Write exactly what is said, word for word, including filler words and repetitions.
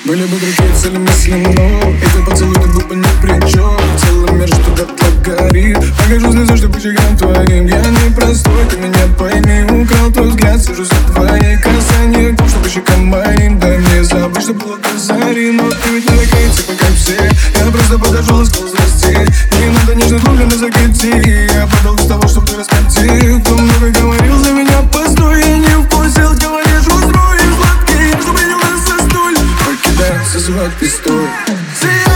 Были бы другие цели мысли, но и твой поцелуй тут был бы ни при чем. Целый мир что дотла горит. Покажу слезу, что по щекам твоим. Я не простой, ты меня пойми. Украл твой взгляд, сижу за твои касания. То, что по щекам моим. Дай мне забыть, что было до зари. Но ты ведь не такая, типа как все. Я просто подошел и сказал здрасте. Не надо нежно глубже на закрытии. Я подал с того, чтобы ты раскатил. Кто много говорил за меня, постой. Я не вкусил, говоришь, устрой сладкий. Я что принял нас за столь. Покидай со сладкой стой.